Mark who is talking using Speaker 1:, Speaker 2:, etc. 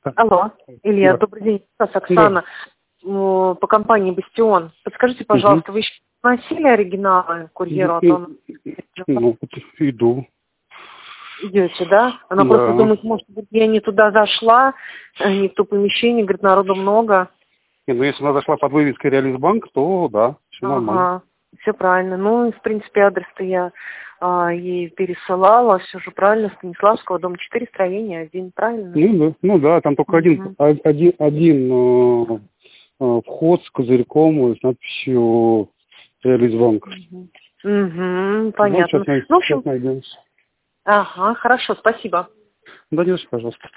Speaker 1: Алло, Илья,
Speaker 2: Да.
Speaker 1: добрый день. Вас Оксана по компании «Бастион». Подскажите, пожалуйста, вы еще носили оригиналы курьеру, а то он
Speaker 2: Ну, вот иду.
Speaker 1: идете, да? Она
Speaker 2: Да.
Speaker 1: просто думает, может быть, я не туда зашла, не в то помещение, говорит, народу много.
Speaker 2: Не, ну если она зашла под вывеской Реализбанк, то да, все нормально.
Speaker 1: Ага, все правильно. Ну, в принципе, адрес-то я ей пересылала, все же правильно, Станиславского, дом 4, строение 1, правильно?
Speaker 2: Ну да, там только
Speaker 1: Мгм.
Speaker 2: один вход с козырьком с надписью Реализбанк.
Speaker 1: Угу,
Speaker 2: Ну,
Speaker 1: понятно. Ну, в общем,
Speaker 2: сейчас найдем.
Speaker 1: ага, хорошо, спасибо.
Speaker 2: Да, не за что, пожалуйста.